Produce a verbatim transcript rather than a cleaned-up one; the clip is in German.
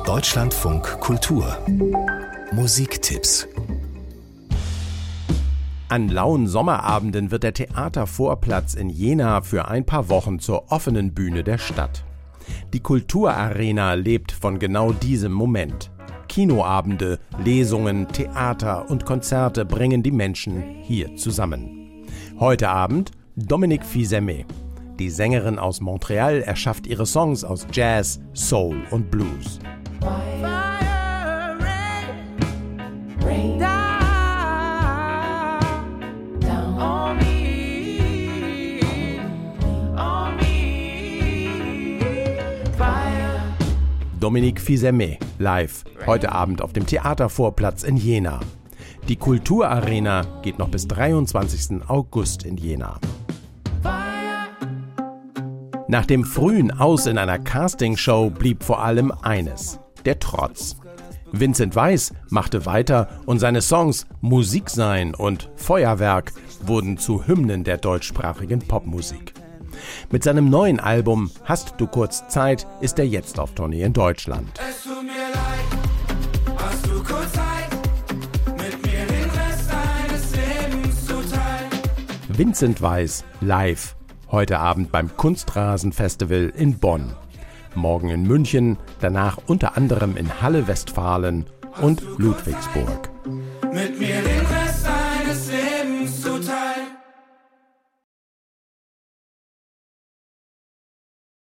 Deutschlandfunk Kultur Musiktipps. An lauen Sommerabenden wird der Theatervorplatz in Jena für ein paar Wochen zur offenen Bühne der Stadt. Die Kulturarena lebt von genau diesem Moment. Kinoabende, Lesungen, Theater und Konzerte bringen die Menschen hier zusammen. Heute Abend Dominique Fils-Aimé. Die Sängerin aus Montreal erschafft ihre Songs aus Jazz, Soul und Blues. Dominique Fils-Aimé, live, heute Abend auf dem Theatervorplatz in Jena. Die Kulturarena geht noch bis dreiundzwanzigsten August in Jena. Nach dem frühen Aus in einer Castingshow blieb vor allem eines: der Trotz. Vincent Weiss machte weiter und seine Songs Musik sein und Feuerwerk wurden zu Hymnen der deutschsprachigen Popmusik. Mit seinem neuen Album Hast du kurz Zeit ist er jetzt auf Tournee in Deutschland. Es tut mir leid, hast du kurz Zeit, mit mir den Rest deines Lebens zu teilen. Vincent Weiss live, heute Abend beim Kunstrasen-Festival in Bonn. Morgen in München, danach unter anderem in Halle Westfalen und Ludwigsburg. Mit mir den